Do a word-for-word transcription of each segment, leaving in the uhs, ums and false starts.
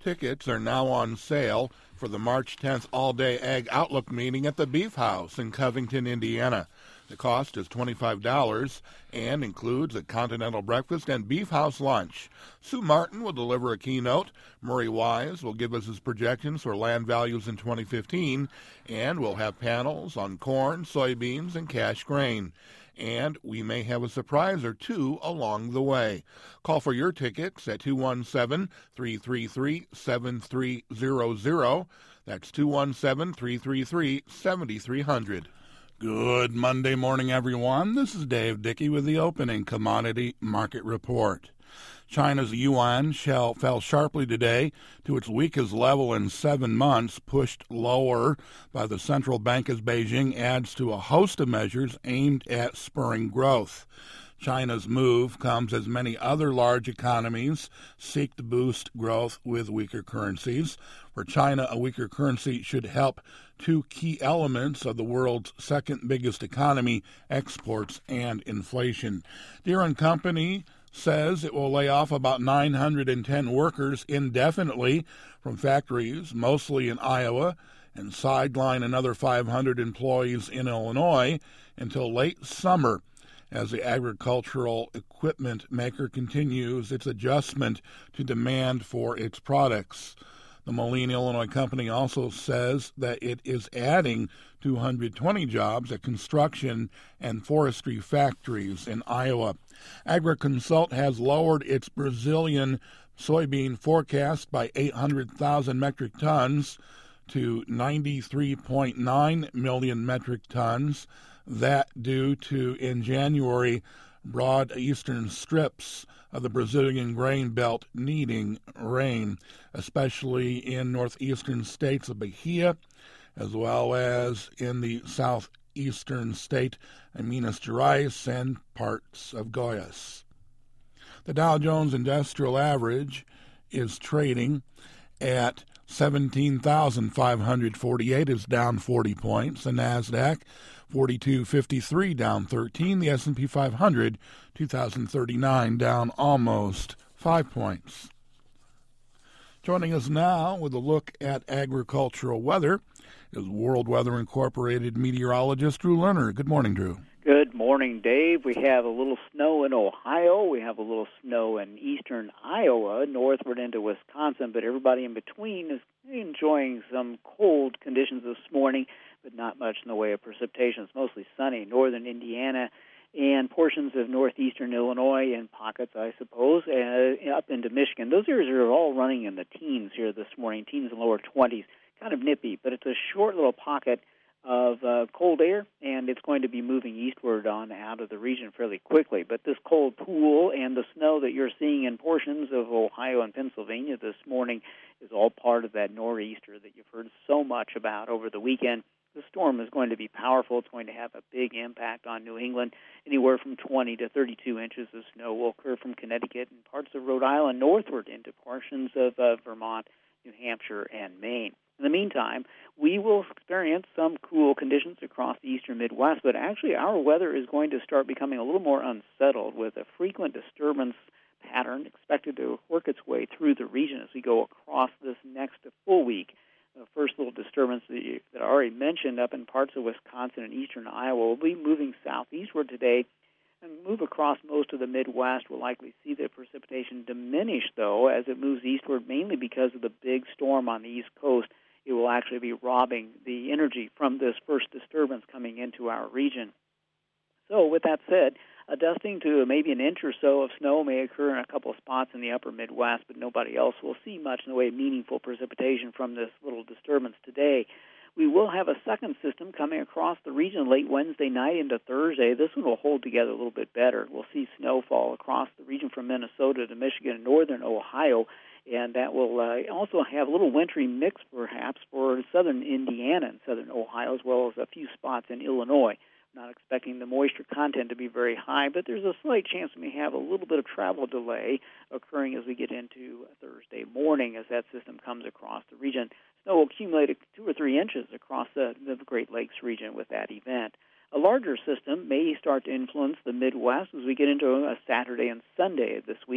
Tickets are now on sale for the March tenth all-day Ag Outlook meeting at the Beef House in Covington, Indiana. The cost is twenty-five dollars and includes a continental breakfast and Beef House lunch. Sue Martin will deliver a keynote. Murray Wise will give us his projections for land values in twenty fifteen, and we'll have panels on corn, soybeans, and cash grain. And we may have a surprise or two along the way. Call for your tickets at two one seven, three three three, seven three zero zero. That's two one seven, three three three, seven three zero zero. Good Monday morning, everyone. This is Dave Dickey with the opening commodity market report. China's yuan shell fell sharply today to its weakest level in seven months, pushed lower by the central bank as Beijing adds to a host of measures aimed at spurring growth. China's move comes as many other large economies seek to boost growth with weaker currencies. For China, a weaker currency should help two key elements of the world's second biggest economy, exports and inflation. Deere and Company says it will lay off about nine hundred ten workers indefinitely from factories, mostly in Iowa, and sideline another five hundred employees in Illinois until late summer as the agricultural equipment maker continues its adjustment to demand for its products. The Moline, Illinois company also says that it is adding two hundred twenty jobs at construction and forestry factories in Iowa. AgriConsult has lowered its Brazilian soybean forecast by eight hundred thousand metric tons to ninety-three point nine million metric tons. That due to, in January, broad eastern strips of the Brazilian grain belt needing rain, especially in northeastern states of Bahia, as well as in the southeastern state of Minas Gerais and parts of Goiás. The Dow Jones Industrial Average is trading at seventeen thousand five hundred forty-eight, is down forty points. The NASDAQ, forty-two fifty-three, down thirteen. The S and P five hundred, two thousand thirty-nine, down almost five points. Joining us now with a look at agricultural weather is World Weather Incorporated meteorologist Drew Lerner. Good morning, Drew. Good morning, Dave. We have a little snow in Ohio. We have a little snow in eastern Iowa, northward into Wisconsin, but everybody in between is enjoying some cold conditions this morning, but not much in the way of precipitation. It's mostly sunny. Northern Indiana and portions of northeastern Illinois and pockets, I suppose, uh, up into Michigan. Those areas are all running in the teens here this morning, teens and lower twenties. Kind of nippy, but it's a short little pocket of uh, cold air, and it's going to be moving eastward on out of the region fairly quickly. But this cold pool and the snow that you're seeing in portions of Ohio and Pennsylvania this morning is all part of that nor'easter that you've heard so much about over the weekend. The storm is going to be powerful. It's going to have a big impact on New England. Anywhere from twenty to thirty-two inches of snow will occur from Connecticut and parts of Rhode Island northward into portions of uh, Vermont, New Hampshire, and Maine. In the meantime, we will experience some cool conditions across the eastern Midwest, but actually our weather is going to start becoming a little more unsettled with a frequent disturbance pattern expected to work its way through the region as we go across this next full week. The first little disturbance that, you, that I already mentioned up in parts of Wisconsin and eastern Iowa will be moving southeastward today and move across most of the Midwest. We'll likely see the precipitation diminish, though, as it moves eastward, mainly because of the big storm on the East Coast. It will actually be robbing the energy from this first disturbance coming into our region. So with that said, a dusting to maybe an inch or so of snow may occur in a couple of spots in the upper Midwest, but nobody else will see much in the way of meaningful precipitation from this little disturbance today. We will have a second system coming across the region late Wednesday night into Thursday. This one will hold together a little bit better. We'll see snowfall across the region from Minnesota to Michigan and northern Ohio, and that will uh, also have a little wintry mix, perhaps, for southern Indiana and southern Ohio, as well as a few spots in Illinois. Not expecting the moisture content to be very high, but there's a slight chance we may have a little bit of travel delay occurring as we get into Thursday morning as that system comes across the region. Snow will accumulate two or three inches across the, the Great Lakes region with that event. A larger system may start to influence the Midwest as we get into a Saturday and Sunday this week.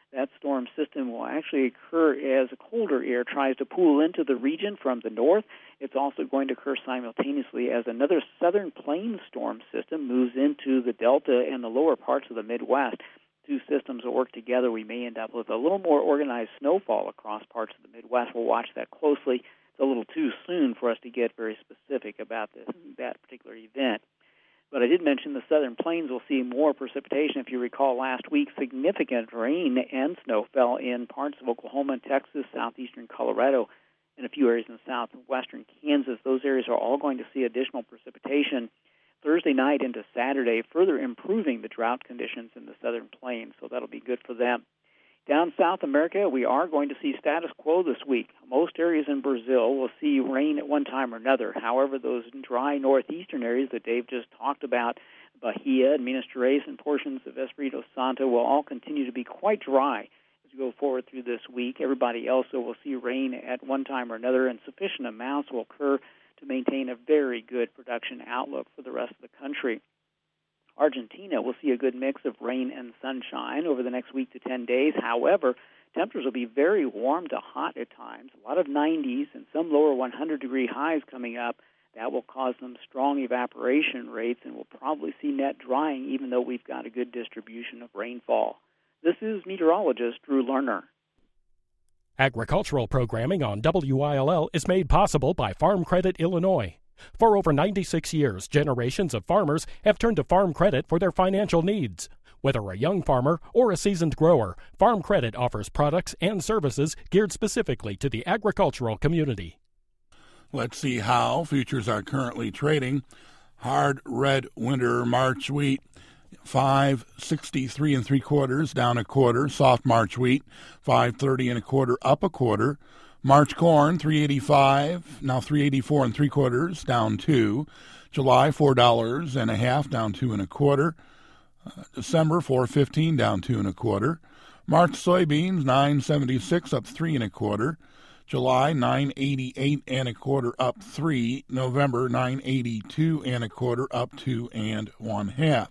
That storm system will actually occur as colder air tries to pool into the region from the north. It's also going to occur simultaneously as another southern plains storm system moves into the delta and the lower parts of the Midwest. Two systems will work together. We may end up with a little more organized snowfall across parts of the Midwest. We'll watch that closely. It's a little too soon for us to get very specific about this, that particular event. But I did mention the southern plains will see more precipitation. If you recall last week, significant rain and snow fell in parts of Oklahoma and Texas, southeastern Colorado, and a few areas in southwestern Kansas. Those areas are all going to see additional precipitation Thursday night into Saturday, further improving the drought conditions in the southern plains, so that'll be good for them. Down South America, we are going to see status quo this week. Most areas in Brazil will see rain at one time or another. However, those dry northeastern areas that Dave just talked about, Bahia and Minas Gerais and portions of Espírito Santo, will all continue to be quite dry as we go forward through this week. Everybody else will see rain at one time or another, and sufficient amounts will occur to maintain a very good production outlook for the rest of the country. Argentina will see a good mix of rain and sunshine over the next week to ten days. However, temperatures will be very warm to hot at times, a lot of nineties and some lower one hundred degree highs coming up. That will cause some strong evaporation rates, and we'll probably see net drying even though we've got a good distribution of rainfall. This is meteorologist Drew Lerner. Agricultural programming on W I L L is made possible by Farm Credit Illinois. For over ninety-six years, generations of farmers have turned to Farm Credit for their financial needs. Whether a young farmer or a seasoned grower, Farm Credit offers products and services geared specifically to the agricultural community. Let's see how futures are currently trading. Hard red winter March wheat, five sixty-three and three quarters, down a quarter. Soft March wheat, five thirty and a quarter, up a quarter. March corn, three eighty-five, now three eighty-four and three quarters, down two. July, four dollars and a half, down two and a quarter. Uh, December, four fifteen, down two and a quarter. March soybeans, nine seventy-six, up three and a quarter. July, nine eighty-eight and a quarter, up three. November, nine eighty-two and a quarter, up two and one half.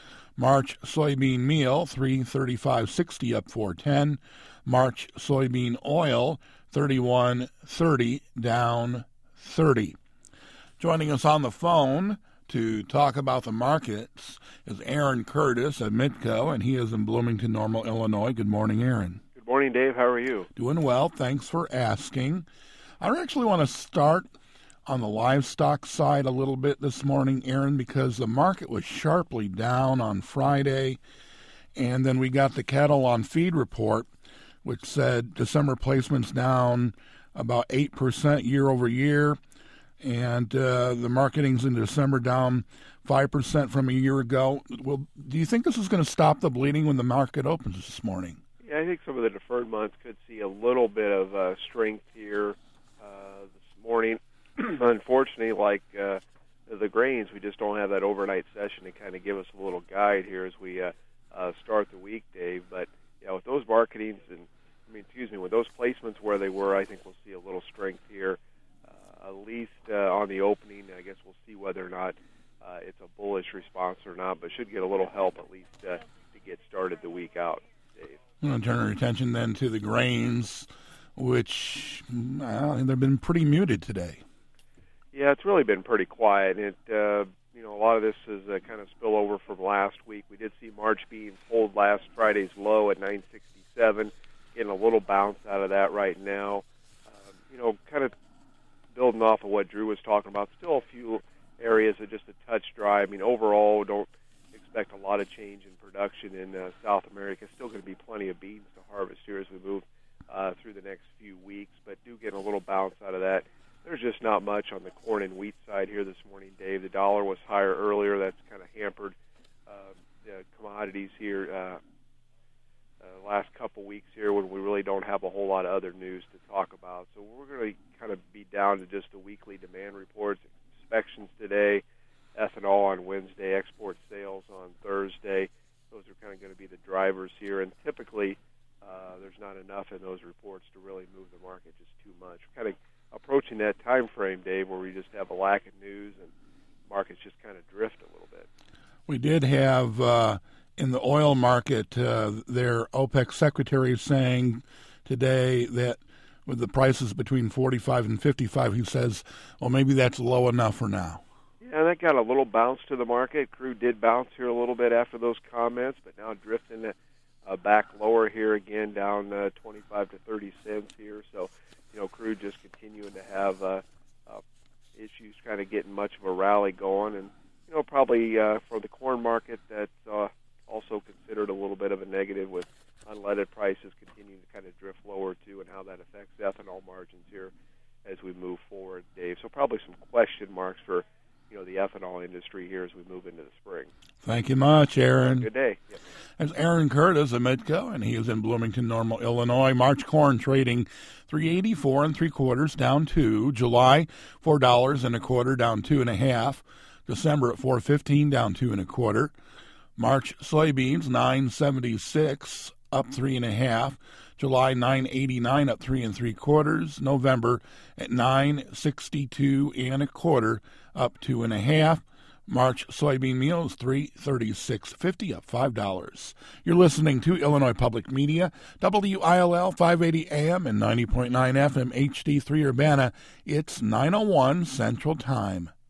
March soybean meal, three thirty-five sixty, up four ten. March soybean oil, thirty-one thirty, down thirty. Joining us on the phone to talk about the markets is Aaron Curtis at Midco, and he is in Bloomington Normal, Illinois. Good morning, Aaron. Good morning, Dave. How are you? Doing well. Thanks for asking. I actually want to start on the livestock side a little bit this morning, Aaron, because the market was sharply down on Friday, and then we got the cattle on feed report, which said December placements down about eight percent year over year, and uh, the marketings in December down five percent from a year ago. Well, do you think this is going to stop the bleeding when the market opens this morning? Yeah, I think some of the deferred months could see a little bit of uh, strength here uh, this morning. Unfortunately, like uh, the grains, we just don't have that overnight session to kind of give us a little guide here as we uh, uh, start the week, Dave. But yeah, with those marketings and I mean, excuse me, with those placements where they were, I think we'll see a little strength here, uh, at least uh, on the opening. I guess we'll see whether or not uh, it's a bullish response or not, but should get a little help at least uh, to get started the week out, Dave. I'm going to turn our attention then to the grains, which well, they've been pretty muted today. Yeah, it's really been pretty quiet. It, uh, you know, a lot of this is a kind of spillover from last week. We did see March beans hold last Friday's low at nine sixty-seven, getting a little bounce out of that right now. Um, you know, kind of building off of what Drew was talking about, still a few areas that just a touch dry. I mean, overall, don't expect a lot of change in production in uh, South America. Still going to be plenty of beans to harvest here as we move uh, through the next few weeks, but do get a little bounce out of that. There's just not much on the corn and wheat side here this morning, Dave. The dollar was higher earlier. That's kind of hampered uh, the commodities here uh, uh, last couple weeks here when we really don't have a whole lot of other news to talk about. So we're going to kind of be down to just the weekly demand reports, inspections today, ethanol on Wednesday, export sales on Thursday. Those are kind of going to be the drivers here. And typically uh, there's not enough in those reports to really move the market just too much. We're kind of approaching that time frame, Dave, where we just have a lack of news and markets just kind of drift a little bit. We did have uh, In the oil market, uh, their OPEC secretary is saying today that with the prices between forty-five and fifty-five, he says, well, maybe that's low enough for now. Yeah, that got a little bounce to the market. Crude did bounce here a little bit after those comments, but now drifting uh, back lower here again, down uh, twenty-five to thirty cents here. So, you know, crude just continuing to have uh, uh, issues kind of getting much of a rally going. And, you know, probably uh, for the corn market, that's uh, also considered a little bit of a negative with unleaded prices continuing to kind of drift lower, too, and how that affects ethanol margins here as we move forward, Dave. So probably some question marks for, you know, the ethanol industry here as we move into the spring. Thank you much, Aaron. Good day. Yep. That's Aaron Curtis of Midco, and he is in Bloomington Normal, Illinois. March corn trading three eighty-four and three quarters, down two. July four dollars and a quarter, down two and a half. December at four fifteen, down two and a quarter. March soybeans nine seventy-six, up three and a half. July nine eighty-nine, up three and three quarters. November at nine sixty-two and a quarter, up two and a half. March soybean meals three thirty-six fifty, up five dollars. You're listening to Illinois Public Media, W I L L five eighty A M and ninety point nine F M H D three Urbana. It's nine oh one Central Time.